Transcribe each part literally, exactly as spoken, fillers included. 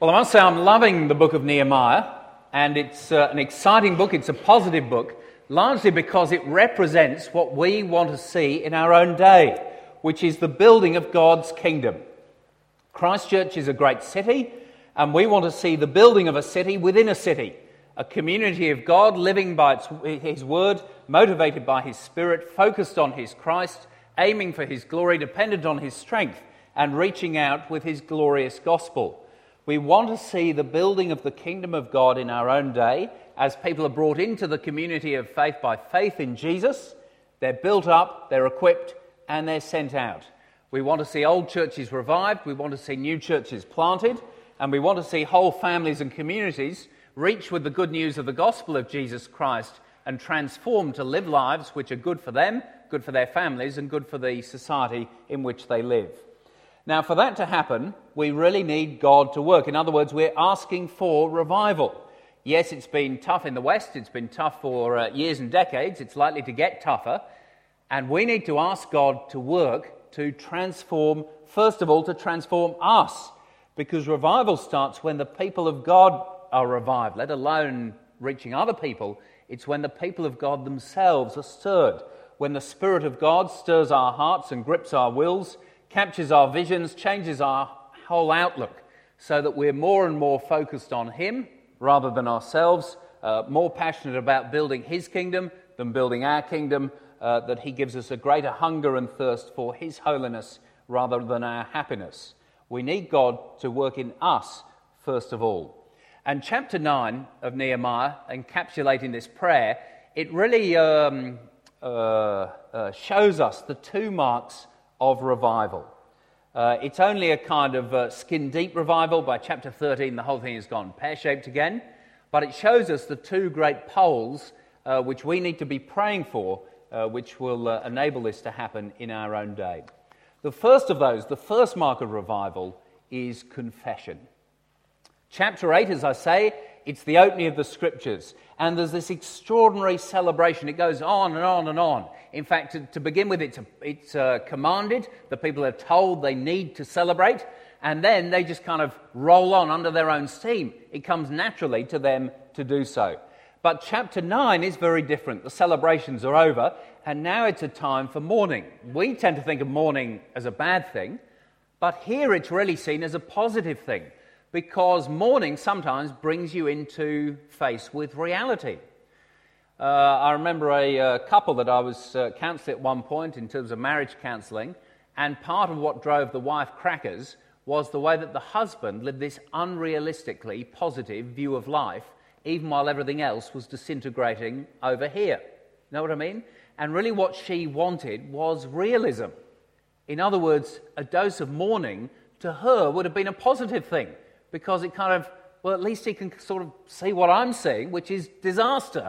Well, I must say I'm loving the book of Nehemiah, and it's uh, an exciting book. It's a positive book, largely because it represents what we want to see in our own day, which is the building of God's kingdom. Christchurch is a great city, and we want to see the building of a city within a city, a community of God living by its, His word, motivated by His Spirit, focused on His Christ, aiming for His glory, dependent on His strength, and reaching out with His glorious gospel. We want to see the building of the kingdom of God in our own day as people are brought into the community of faith by faith in Jesus. They're built up, they're equipped, and they're sent out. We want to see old churches revived, we want to see new churches planted, and we want to see whole families and communities reach with the good news of the gospel of Jesus Christ and transformed to live lives which are good for them, good for their families, and good for the society in which they live. Now, for that to happen, we really need God to work. In other words, we're asking for revival. Yes, it's been tough in the West. It's been tough for uh, years and decades. It's likely to get tougher. And we need to ask God to work to transform, first of all, to transform us. Because revival starts when the people of God are revived, let alone reaching other people. It's when the people of God themselves are stirred. When the Spirit of God stirs our hearts and grips our wills, captures our visions, changes our whole outlook so that we're more and more focused on Him rather than ourselves, uh, more passionate about building His kingdom than building our kingdom, uh, that He gives us a greater hunger and thirst for His holiness rather than our happiness. We need God to work in us first of all. And chapter nine of Nehemiah, encapsulating this prayer, it really um, uh, uh, shows us the two marks of revival. Uh, it's only a kind of uh, skin-deep revival. By chapter thirteen, the whole thing has gone pear-shaped again. But it shows us the two great poles uh, which we need to be praying for, uh, which will uh, enable this to happen in our own day. The first of those, the first mark of revival, is confession. Chapter eight, as I say, it's the opening of the Scriptures. And there's this extraordinary celebration. It goes on and on and on. In fact, to, to begin with, it's, it's uh, commanded. The people are told they need to celebrate. And then they just kind of roll on under their own steam. It comes naturally to them to do so. But chapter nine is very different. The celebrations are over. And now it's a time for mourning. We tend to think of mourning as a bad thing. But here it's really seen as a positive thing. Because mourning sometimes brings you into face with reality. Uh, I remember a uh, couple that I was uh, counselling at one point in terms of marriage counselling, and part of what drove the wife crackers was the way that the husband lived this unrealistically positive view of life, even while everything else was disintegrating over here. Know what I mean? And really what she wanted was realism. In other words, a dose of mourning to her would have been a positive thing. Because it kind of, well, at least he can sort of see what I'm seeing, which is disaster.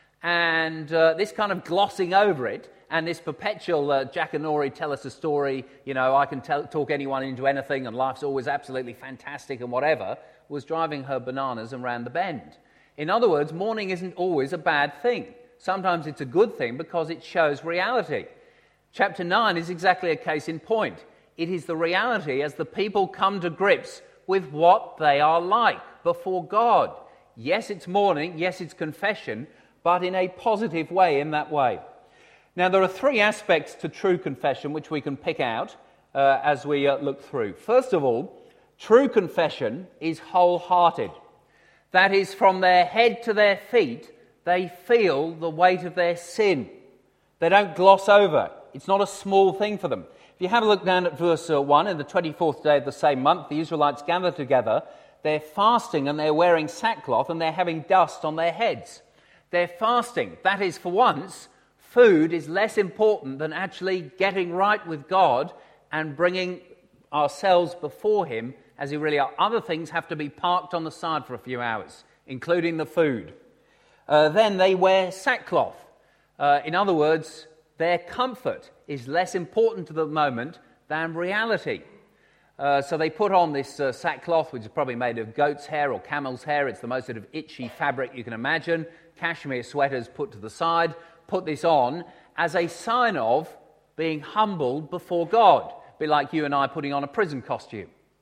And uh, this kind of glossing over it, and this perpetual uh, Jackanory tell us a story, you know, I can tell, talk anyone into anything, and life's always absolutely fantastic and whatever, was driving her bananas around the bend. In other words, mourning isn't always a bad thing. Sometimes it's a good thing because it shows reality. Chapter nine is exactly a case in point. It is the reality as the people come to grips with what they are like before God. Yes, it's mourning, yes, it's confession, but in a positive way in that way. Now, there are three aspects to true confession which we can pick out uh, as we uh, look through. First of all, true confession is wholehearted. That is, from their head to their feet, they feel the weight of their sin. They don't gloss over. It's not a small thing for them. If you have a look down at verse one, in the twenty-fourth day of the same month, the Israelites gather together. They're fasting and they're wearing sackcloth and they're having dust on their heads. They're fasting. That is, for once, food is less important than actually getting right with God and bringing ourselves before Him as He really are. Other things have to be parked on the side for a few hours, including the food. Uh, then they wear sackcloth. Uh, in other words, their comfort is less important to the moment than reality. Uh, so they put on this uh, sackcloth, which is probably made of goat's hair or camel's hair. It's the most sort of itchy fabric you can imagine. Cashmere sweaters put to the side. Put this on as a sign of being humbled before God. Be like you and I putting on a prison costume.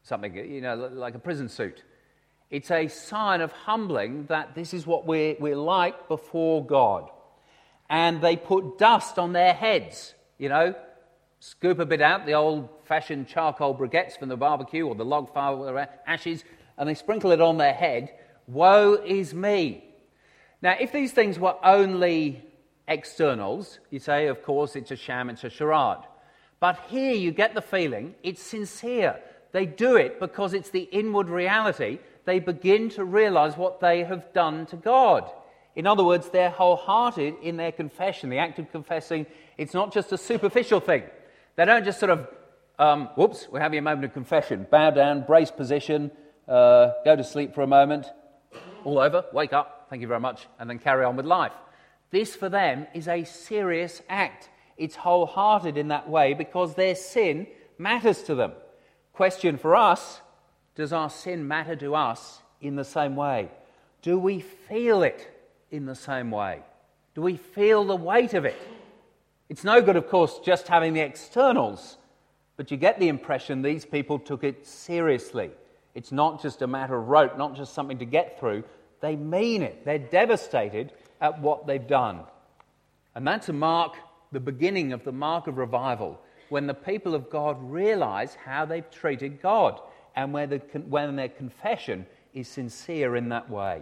something, you know, like a prison suit. It's a sign of humbling that this is what we're, we're like before God. And they put dust on their heads, you know, scoop a bit out, the old-fashioned charcoal briquettes from the barbecue or the log fire with the ashes, and they sprinkle it on their head. Woe is me. Now, if these things were only externals, you say, of course, it's a sham, it's a charade. But here you get the feeling it's sincere. They do it because it's the inward reality. They begin to realize what they have done to God. In other words, they're wholehearted in their confession, the act of confessing. It's not just a superficial thing. They don't just sort of, um, whoops, we're having a moment of confession, bow down, brace position, uh, go to sleep for a moment, all over, wake up, thank you very much, and then carry on with life. This for them is a serious act. It's wholehearted in that way because their sin matters to them. Question for us, does our sin matter to us in the same way? Do we feel it in the same way? Do we feel the weight of it? It's no good, of course, just having the externals, but you get the impression these people took it seriously. It's not just a matter of rote, not just something to get through. They mean it. They're devastated at what they've done. And that's a mark, the beginning of the mark of revival, when the people of God realize how they've treated God and when, the, when their confession is sincere in that way.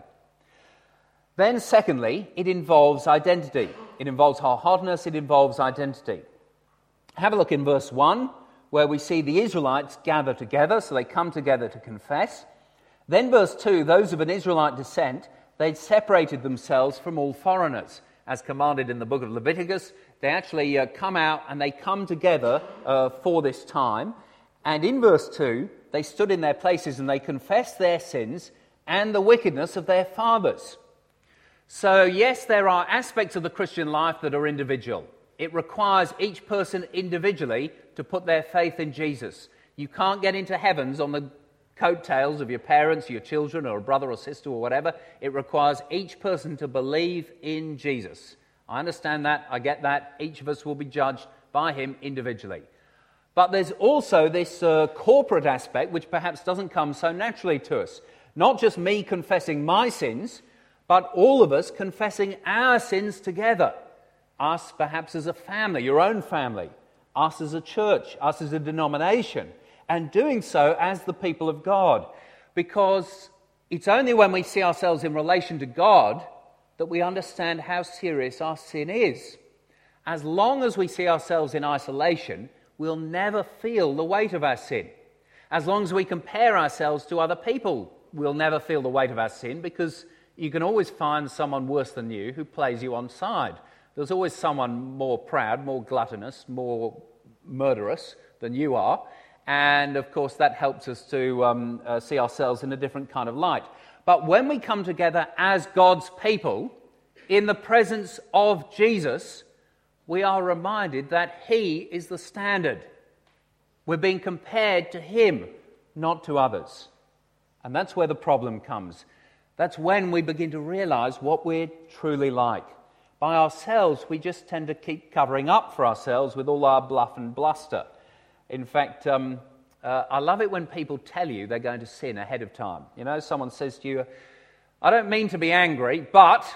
Then, secondly, it involves identity. It involves wholeheartedness, it involves identity. Have a look in verse one, where we see the Israelites gather together, so they come together to confess. Then verse two, those of an Israelite descent, they'd separated themselves from all foreigners. As commanded in the book of Leviticus, they actually uh, come out and they come together uh, for this time. And in verse two, they stood in their places and they confessed their sins and the wickedness of their fathers. So yes, there are aspects of the Christian life that are individual. It requires each person individually to put their faith in Jesus. You can't get into heavens on the coattails of your parents, your children, or a brother or sister or whatever. It requires each person to believe in Jesus. I understand that, I get that. Each of us will be judged by him individually. But there's also this uh, corporate aspect which perhaps doesn't come so naturally to us. Not just me confessing my sins, but all of us confessing our sins together. Us perhaps as a family, your own family. Us as a church, us as a denomination. And doing so as the people of God. Because it's only when we see ourselves in relation to God that we understand how serious our sin is. As long as we see ourselves in isolation, we'll never feel the weight of our sin. As long as we compare ourselves to other people, we'll never feel the weight of our sin, because you can always find someone worse than you who plays you on side. There's always someone more proud, more gluttonous, more murderous than you are. And, of course, that helps us to um, uh, see ourselves in a different kind of light. But when we come together as God's people, in the presence of Jesus, we are reminded that he is the standard. We're being compared to him, not to others. And that's where the problem comes. That's when we begin to realize what we're truly like. By ourselves, we just tend to keep covering up for ourselves with all our bluff and bluster. In fact, um, uh, I love it when people tell you they're going to sin ahead of time. You know, someone says to you, I don't mean to be angry, but...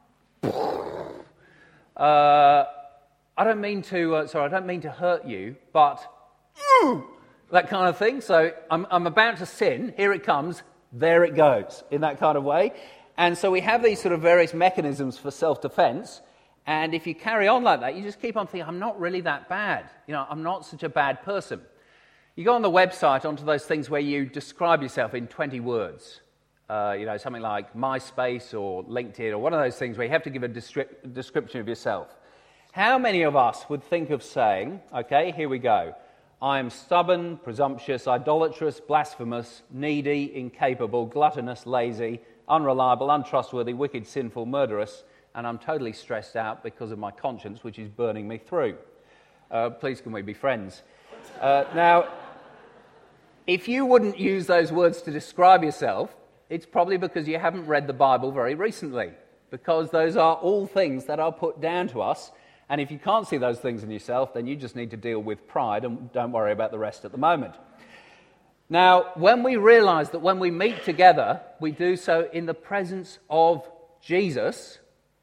Uh, I don't mean to, uh, sorry, I don't mean to hurt you, but... that kind of thing. So I'm, I'm about to sin, here it comes, there it goes, in that kind of way. And so we have these sort of various mechanisms for self-defense. And if you carry on like that, you just keep on thinking, I'm not really that bad. You know, I'm not such a bad person. You go on the website, onto those things where you describe yourself in twenty words. Uh, you know, something like MySpace or LinkedIn or one of those things where you have to give a descri- description of yourself. How many of us would think of saying, okay, here we go. I am stubborn, presumptuous, idolatrous, blasphemous, needy, incapable, gluttonous, lazy, unreliable, untrustworthy, wicked, sinful, murderous, and I'm totally stressed out because of my conscience, which is burning me through. Uh, please, can we be friends? Uh, now, if you wouldn't use those words to describe yourself, it's probably because you haven't read the Bible very recently, because those are all things that are put down to us, and if you can't see those things in yourself, then you just need to deal with pride and don't worry about the rest at the moment. Now, when we realize that when we meet together, we do so in the presence of Jesus,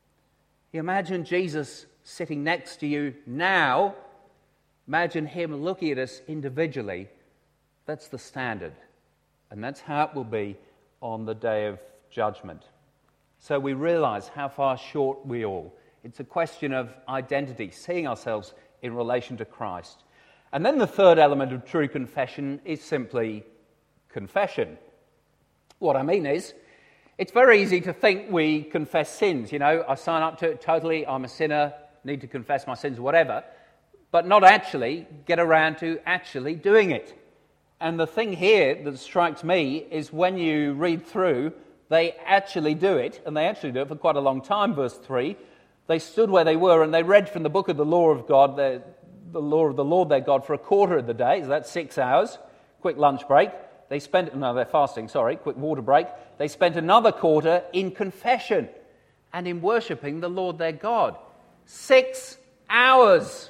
you imagine Jesus sitting next to you now, imagine him looking at us individually. That's the standard. And that's how it will be on the day of judgment. So we realize how far short we all. It's a question of identity, seeing ourselves in relation to Christ. And then the third element of true confession is simply confession. What I mean is, it's very easy to think we confess sins. You know, I sign up to it totally, I'm a sinner, need to confess my sins, whatever, but not actually get around to actually doing it. And the thing here that strikes me is when you read through, they actually do it, and they actually do it for quite a long time. Verse three, they stood where they were and they read from the book of the law of God, the, the law of the Lord their God, for a quarter of the day, so that's six hours, quick lunch break. They spent, no, they're fasting, sorry, quick water break. They spent another quarter in confession and in worshipping the Lord their God. Six hours.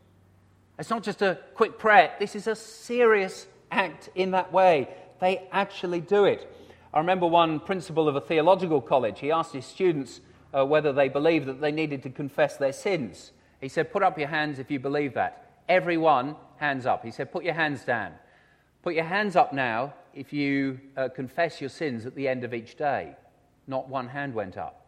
It's not just a quick prayer. This is a serious act in that way. They actually do it. I remember one principal of a theological college, he asked his students uh, whether they believed that they needed to confess their sins. He said, put up your hands if you believe that. Everyone, hands up. He said, put your hands down. Put your hands up now if you uh, confess your sins at the end of each day. Not one hand went up.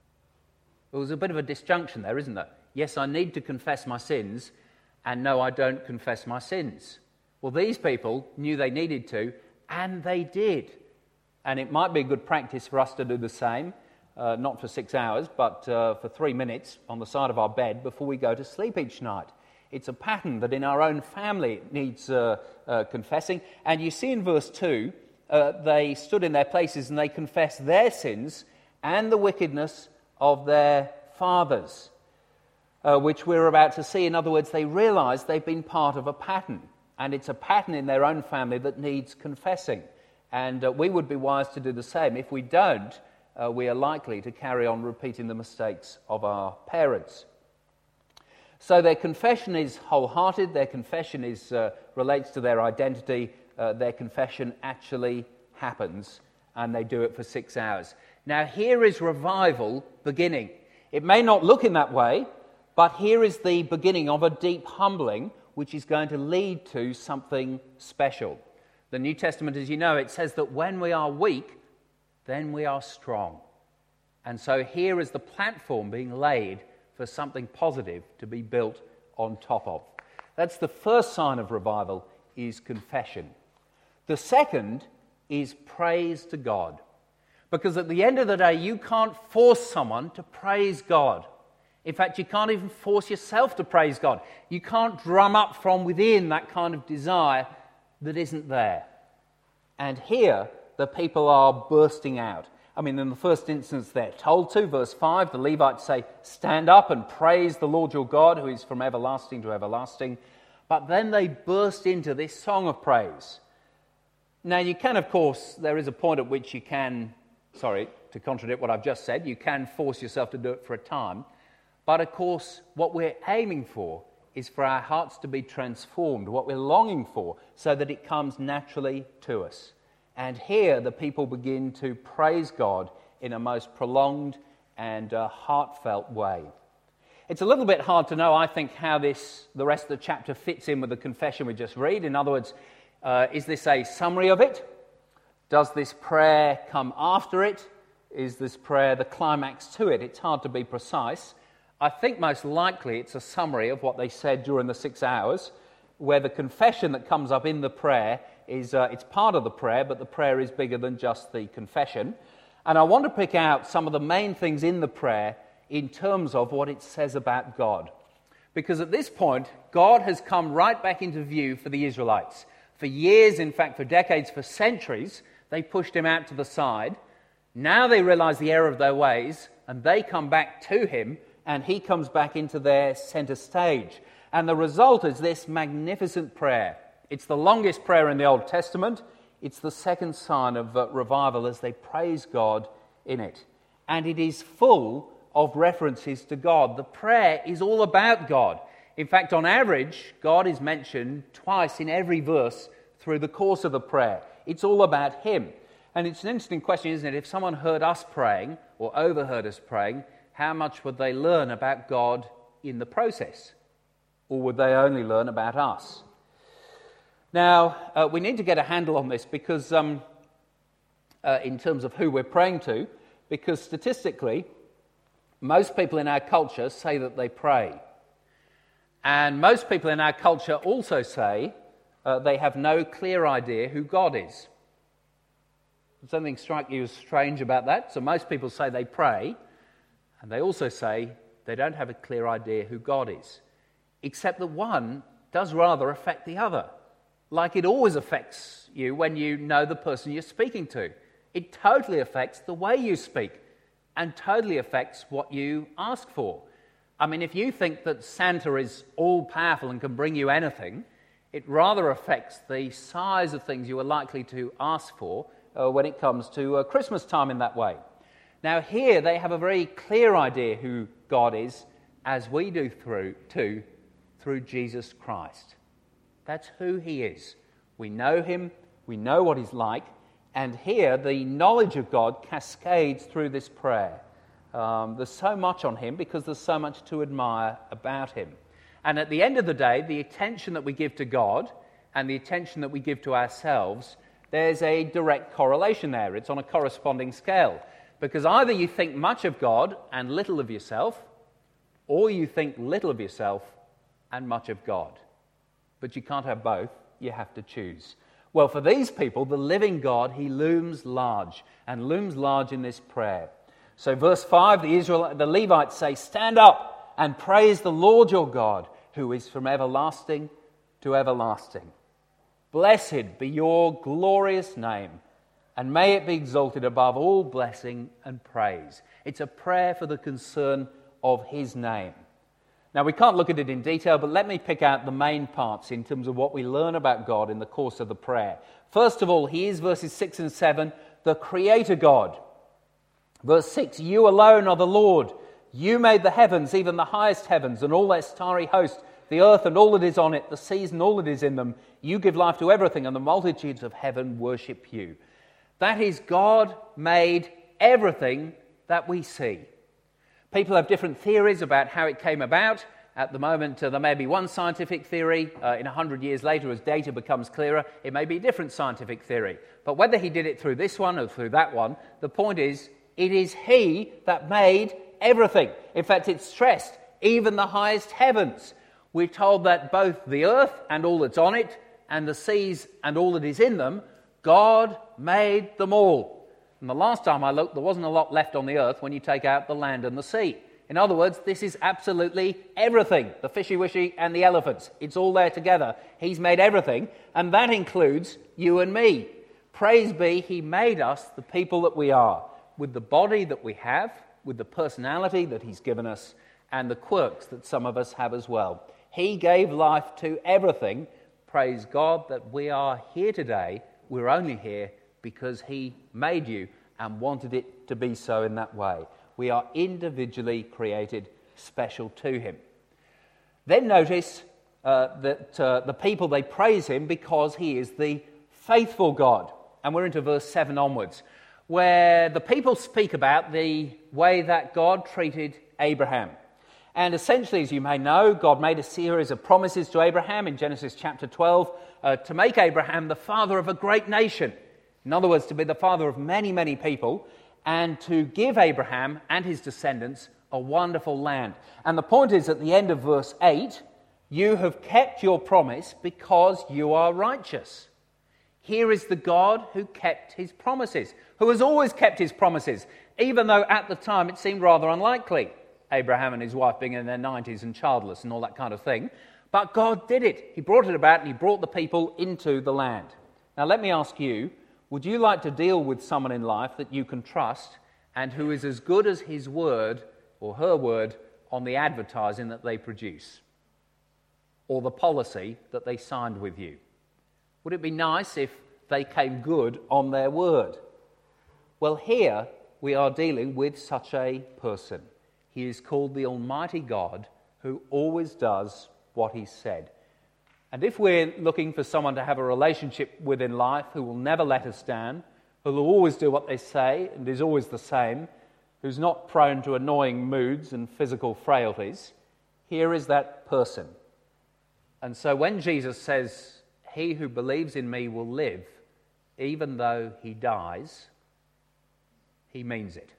There was a bit of a disjunction there, isn't there? Yes, I need to confess my sins, and no, I don't confess my sins. Well, these people knew they needed to, and they did. And it might be a good practice for us to do the same, uh, not for six hours, but uh, for three minutes on the side of our bed before we go to sleep each night. It's a pattern that in our own family needs uh, uh, confessing. And you see in verse two, uh, they stood in their places and they confessed their sins and the wickedness of their fathers, uh, which we're about to see. In other words, they realized they've been part of a pattern. And it's a pattern in their own family that needs confessing. And uh, we would be wise to do the same. If we don't, uh, we are likely to carry on repeating the mistakes of our parents. So their confession is wholehearted, their confession is uh, relates to their identity, uh, their confession actually happens, and they do it for six hours. Now here is revival beginning. It may not look in that way, but here is the beginning of a deep humbling, which is going to lead to something special. The New Testament, as you know, it says that when we are weak, then we are strong. And so here is the platform being laid for something positive to be built on top of. That's the first sign of revival, is confession. The second is praise to God. Because at the end of the day, you can't force someone to praise God. In fact, you can't even force yourself to praise God. You can't drum up from within that kind of desire that isn't there. And here, the people are bursting out. I mean, in the first instance, they're told to. Verse five, the Levites say, stand up and praise the Lord your God, who is from everlasting to everlasting. But then they burst into this song of praise. Now, you can, of course, there is a point at which you can, sorry, to contradict what I've just said, you can force yourself to do it for a time. But, of course, what we're aiming for is for our hearts to be transformed, what we're longing for, so that it comes naturally to us. And here the people begin to praise God in a most prolonged and uh, heartfelt way. It's a little bit hard to know, I think, how this the rest of the chapter fits in with the confession we just read. In other words, uh, is this a summary of it? Does this prayer come after it? Is this prayer the climax to it? It's hard to be precise. I think most likely it's a summary of what they said during the six hours, where the confession that comes up in the prayer is uh, it's part of the prayer, but the prayer is bigger than just the confession. And I want to pick out some of the main things in the prayer in terms of what it says about God. Because at this point, God has come right back into view for the Israelites. For years, in fact, for decades, for centuries, they pushed him out to the side. Now they realize the error of their ways, and they come back to him, and he comes back into their center stage. And the result is this magnificent prayer. It's the longest prayer in the Old Testament. It's the second sign of uh, revival as they praise God in it. And it is full of references to God. The prayer is all about God. In fact, on average, God is mentioned twice in every verse through the course of the prayer. It's all about him. And it's an interesting question, isn't it? If someone heard us praying or overheard us praying, how much would they learn about God in the process? Or would they only learn about us? Now, uh, we need to get a handle on this because, um, uh, in terms of who we're praying to, because statistically, most people in our culture say that they pray. And most people in our culture also say uh, they have no clear idea who God is. Does something strike you as strange about that? So most people say they pray, and they also say they don't have a clear idea who God is. Except that one does rather affect the other. Like it always affects you when you know the person you're speaking to. It totally affects the way you speak and totally affects what you ask for. I mean, if you think that Santa is all-powerful and can bring you anything, it rather affects the size of things you are likely to ask for uh, when it comes to uh, Christmas time in that way. Now here they have a very clear idea who God is, as we do through too, through Jesus Christ. That's who he is. We know him, we know what he's like, and here the knowledge of God cascades through this prayer. Um, there's so much on him because there's so much to admire about him. And at the end of the day, the attention that we give to God and the attention that we give to ourselves, there's a direct correlation there. It's on a corresponding scale. Because either you think much of God and little of yourself, or you think little of yourself and much of God. But you can't have both. You have to choose. Well, for these people, the living God, he looms large, and looms large in this prayer. So verse five, the Israel, the Levites say, "Stand up and praise the Lord your God, who is from everlasting to everlasting. Blessed be your glorious name, and may it be exalted above all blessing and praise." It's a prayer for the concern of his name. Now, we can't look at it in detail, but let me pick out the main parts in terms of what we learn about God in the course of the prayer. First of all, he is, verses six and seven, the Creator God. Verse six, "You alone are the Lord. You made the heavens, even the highest heavens, and all their starry host, the earth and all that is on it, the seas and all that is in them. You give life to everything, and the multitudes of heaven worship you." That is, God made everything that we see. People have different theories about how it came about. At the moment, uh, there may be one scientific theory. Uh, in a hundred years later, as data becomes clearer, it may be a different scientific theory. But whether he did it through this one or through that one, the point is, it is he that made everything. In fact, it's stressed, even the highest heavens. We're told that both the earth and all that's on it, and the seas and all that is in them, God made them all. And the last time I looked, there wasn't a lot left on the earth when you take out the land and the sea. In other words, this is absolutely everything. The fishy-wishy and the elephants. It's all there together. He's made everything, and that includes you and me. Praise be, he made us the people that we are, with the body that we have, with the personality that he's given us, and the quirks that some of us have as well. He gave life to everything. Praise God that we are here today. We're only here because he made you and wanted it to be so in that way. We are individually created special to him. Then notice uh, that uh, the people, they praise him because he is the faithful God. And we're into verse seven onwards, where the people speak about the way that God treated Abraham. And essentially, as you may know, God made a series of promises to Abraham in Genesis chapter twelve uh, to make Abraham the father of a great nation. In other words, to be the father of many, many people, and to give Abraham and his descendants a wonderful land. And the point is, at the end of verse eight, you have kept your promise because you are righteous. Here is the God who kept his promises, who has always kept his promises, even though at the time it seemed rather unlikely, Abraham and his wife being in their nineties and childless and all that kind of thing. But God did it. He brought it about and he brought the people into the land. Now let me ask you, would you like to deal with someone in life that you can trust and who is as good as his word or her word on the advertising that they produce or the policy that they signed with you? Would it be nice if they came good on their word? Well, here we are dealing with such a person. He is called the Almighty God, who always does what he said. And if we're looking for someone to have a relationship with in life who will never let us down, who will always do what they say and is always the same, who's not prone to annoying moods and physical frailties, here is that person. And so when Jesus says, "He who believes in me will live, even though he dies," he means it.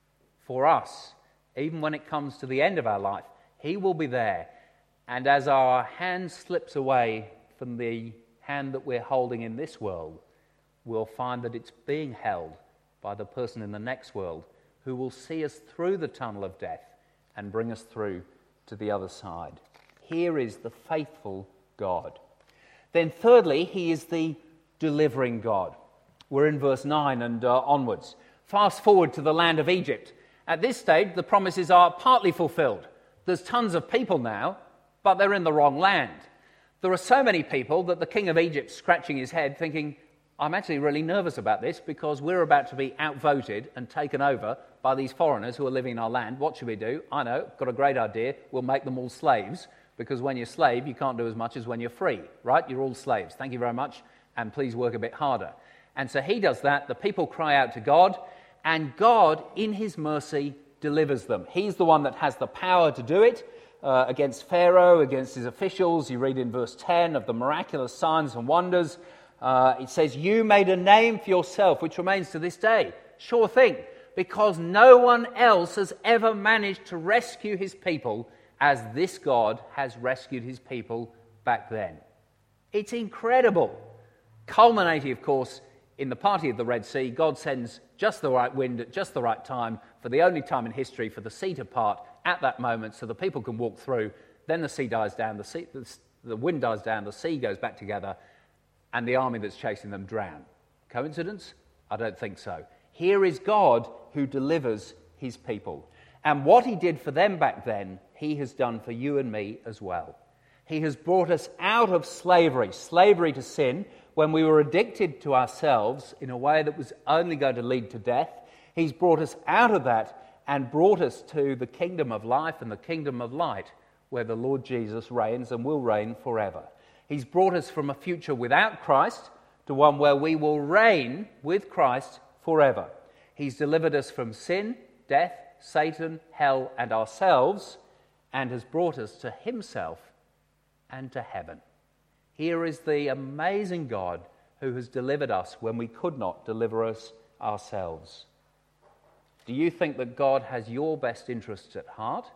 For us, even when it comes to the end of our life, he will be there. And as our hand slips away from the hand that we're holding in this world, we'll find that it's being held by the person in the next world who will see us through the tunnel of death and bring us through to the other side. Here is the faithful God. Then thirdly, he is the delivering God. We're in verse nine and uh, onwards. Fast forward to the land of Egypt. At this stage, the promises are partly fulfilled. There's tons of people now, but they're in the wrong land. There are so many people that the king of Egypt's scratching his head thinking, I'm actually really nervous about this because we're about to be outvoted and taken over by these foreigners who are living in our land. What should we do? I know, got a great idea. We'll make them all slaves, because when you're slave, you can't do as much as when you're free, right? You're all slaves. Thank you very much, and please work a bit harder. And so he does that. The people cry out to God, and God, in his mercy, delivers them. He's the one that has the power to do it. Uh, against Pharaoh, against his officials. You read in verse ten of the miraculous signs and wonders. Uh, it says, you made a name for yourself, which remains to this day. Sure thing, because no one else has ever managed to rescue his people as this God has rescued his people back then. It's incredible. Culminating, of course, in the party of the Red Sea. God sends just the right wind at just the right time, for the only time in history for the sea to part at that moment so the people can walk through. Then the sea dies down, the, sea, the, the wind dies down, the sea goes back together, and the army that's chasing them drown. Coincidence? I don't think so. Here is God who delivers his people. And what he did for them back then, he has done for you and me as well. He has brought us out of slavery, slavery to sin, when we were addicted to ourselves in a way that was only going to lead to death. He's brought us out of that and brought us to the kingdom of life and the kingdom of light, where the Lord Jesus reigns and will reign forever. He's brought us from a future without Christ to one where we will reign with Christ forever. He's delivered us from sin, death, Satan, hell, and ourselves, and has brought us to himself and to heaven. Here is the amazing God who has delivered us when we could not deliver us ourselves. Do you think that God has your best interests at heart?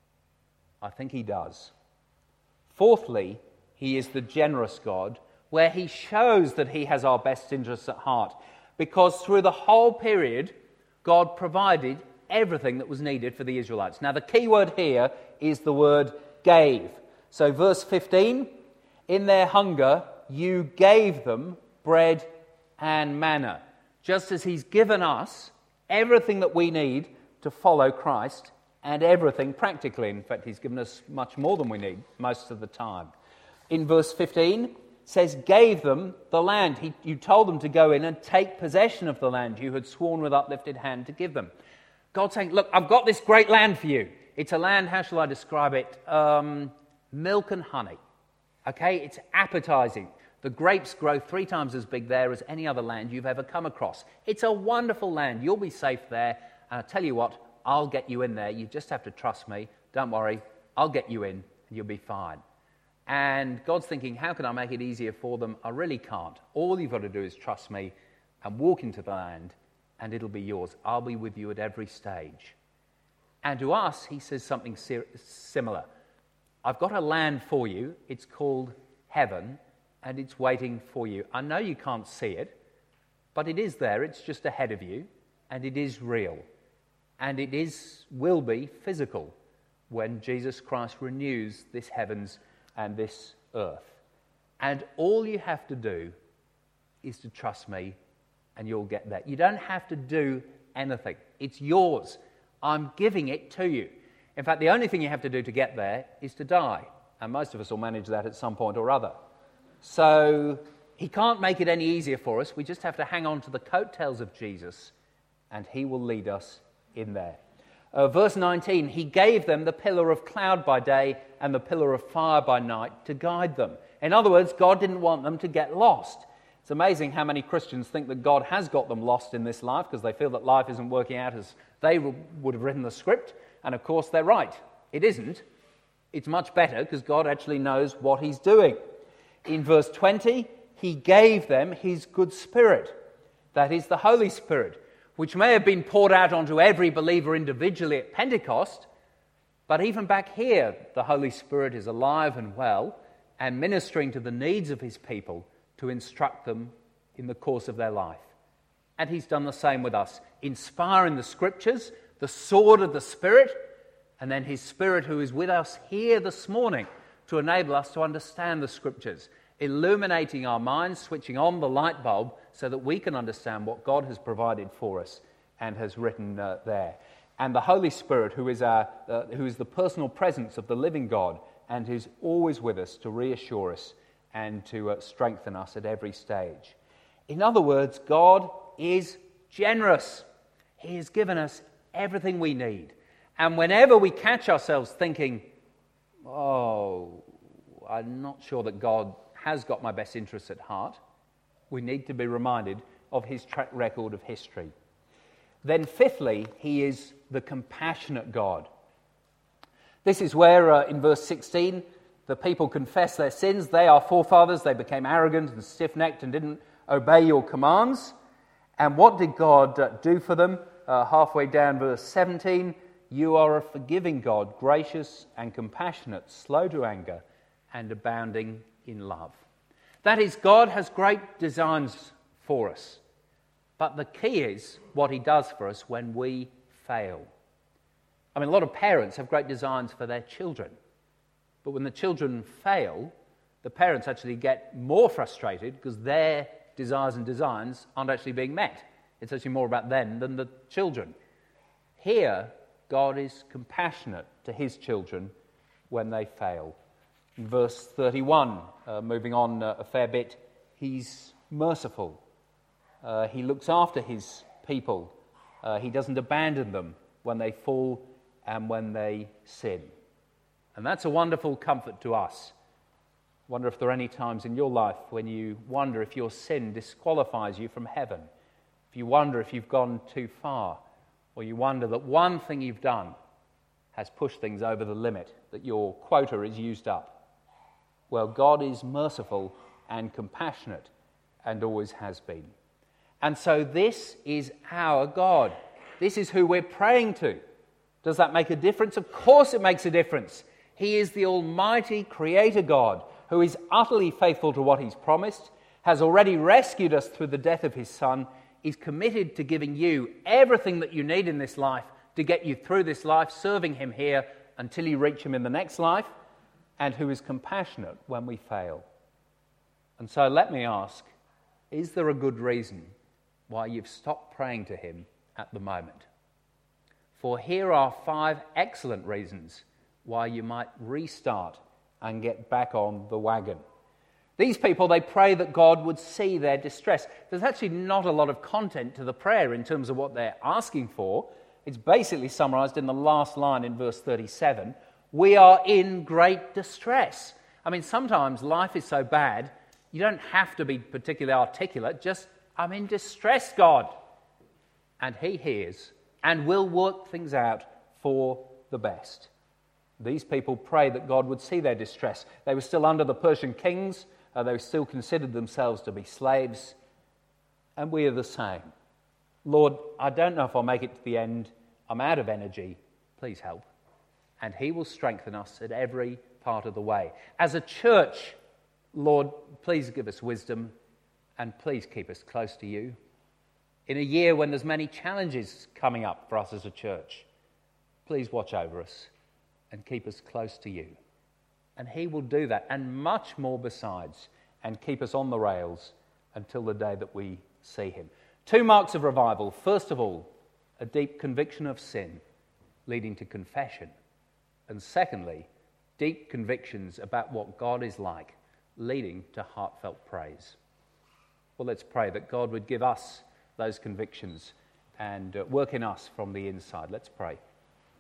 I think he does. Fourthly, he is the generous God, where he shows that he has our best interests at heart, because through the whole period, God provided everything that was needed for the Israelites. Now, the key word here is the word gave. So verse fifteen, in their hunger, you gave them bread and manna, just as he's given us everything that we need to follow Christ, and everything practically. In fact, he's given us much more than we need most of the time. In verse fifteen, it says, gave them the land. He, you told them to go in and take possession of the land you had sworn with uplifted hand to give them. God's saying, look, I've got this great land for you. It's a land, how shall I describe it? Um, milk and honey. Okay, it's appetizing. The grapes grow three times as big there as any other land you've ever come across. It's a wonderful land. You'll be safe there. And I tell you what, I'll get you in there. You just have to trust me. Don't worry. I'll get you in and you'll be fine. And God's thinking, how can I make it easier for them? I really can't. All you've got to do is trust me and walk into the land and it'll be yours. I'll be with you at every stage. And to us, he says something similar. I've got a land for you. It's called heaven, and it's waiting for you. I know you can't see it, but it is there. It's just ahead of you, and it is real. And it is will be physical when Jesus Christ renews this heavens and this earth. And all you have to do is to trust me, and you'll get that. You don't have to do anything. It's yours. I'm giving it to you. In fact, the only thing you have to do to get there is to die. And most of us will manage that at some point or other. So he can't make it any easier for us. We just have to hang on to the coattails of Jesus, and he will lead us in there. Uh, verse nineteen, he gave them the pillar of cloud by day and the pillar of fire by night to guide them. In other words, God didn't want them to get lost. It's amazing how many Christians think that God has got them lost in this life because they feel that life isn't working out as they would have written the script. And of course, they're right. It isn't. It's much better because God actually knows what he's doing. In verse twenty, he gave them his good spirit. That is the Holy Spirit, which may have been poured out onto every believer individually at Pentecost, but even back here, the Holy Spirit is alive and well and ministering to the needs of his people to instruct them in the course of their life. And he's done the same with us, inspiring the Scriptures, the sword of the Spirit, and then his Spirit who is with us here this morning to enable us to understand the Scriptures, illuminating our minds, switching on the light bulb so that we can understand what God has provided for us and has written uh, there. And the Holy Spirit, who is, our, uh, who is the personal presence of the living God and who's always with us to reassure us and to uh, strengthen us at every stage. In other words, God is generous. He has given us everything we need. And whenever we catch ourselves thinking, oh, I'm not sure that God has got my best interests at heart, we need to be reminded of his track record of history. Then fifthly, he is the compassionate God. This is where, uh, in verse sixteen, the people confess their sins. They, our forefathers, they became arrogant and stiff-necked and didn't obey your commands. And what did God uh, do for them? Uh, halfway down verse seventeen, you are a forgiving God, gracious and compassionate, slow to anger, and abounding in love. That is, God has great designs for us. But the key is what he does for us when we fail. I mean, a lot of parents have great designs for their children. But when the children fail, the parents actually get more frustrated because their desires and designs aren't actually being met. It's actually more about them than the children. Here, God is compassionate to his children when they fail. In verse thirty-one, uh, moving on uh, a fair bit, he's merciful. Uh, he looks after his people. Uh, he doesn't abandon them when they fall and when they sin. And that's a wonderful comfort to us. I wonder if there are any times in your life when you wonder if your sin disqualifies you from heaven, if you wonder if you've gone too far, or you wonder that one thing you've done has pushed things over the limit, that your quota is used up. Well, God is merciful and compassionate and always has been. And so this is our God. This is who we're praying to. Does that make a difference? Of course it makes a difference. He is the Almighty Creator God who is utterly faithful to what he's promised, has already rescued us through the death of his Son, is committed to giving you everything that you need in this life to get you through this life, serving him here until you reach him in the next life, and who is compassionate when we fail. And so let me ask, is there a good reason why you've stopped praying to him at the moment? For here are five excellent reasons why you might restart and get back on the wagon. These people, they pray that God would see their distress. There's actually not a lot of content to the prayer in terms of what they're asking for. It's basically summarized in the last line in verse thirty-seven. We are in great distress. I mean, sometimes life is so bad, you don't have to be particularly articulate. Just, I'm in distress, God. And he hears and will work things out for the best. These people pray that God would see their distress. They were still under the Persian kings. Uh, they still considered themselves to be slaves. And we are the same. Lord, I don't know if I'll make it to the end. I'm out of energy. Please help. And he will strengthen us at every part of the way. As a church, Lord, please give us wisdom and please keep us close to you. In a year when there's many challenges coming up for us as a church, please watch over us and keep us close to you. And he will do that and much more besides and keep us on the rails until the day that we see him. Two marks of revival. First of all, a deep conviction of sin leading to confession. And secondly, deep convictions about what God is like leading to heartfelt praise. Well, let's pray that God would give us those convictions and uh, work in us from the inside. Let's pray.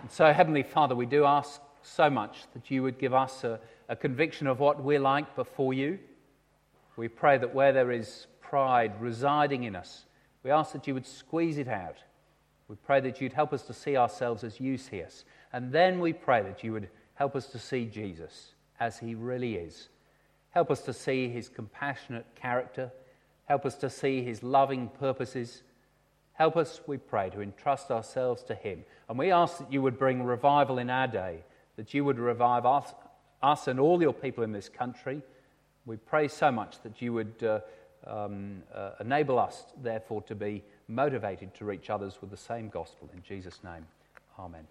So, Heavenly Father, we do ask so much that you would give us a, a conviction of what we're like before you. We pray that where there is pride residing in us, we ask that you would squeeze it out. We pray that you'd help us to see ourselves as you see us. And then we pray that you would help us to see Jesus as he really is. Help us to see his compassionate character. Help us to see his loving purposes. Help us, we pray, to entrust ourselves to him. And we ask that you would bring revival in our day, that you would revive us, us and all your people in this country. We pray so much that you would uh, um, uh, enable us, therefore, to be motivated to reach others with the same gospel. In Jesus' name, amen.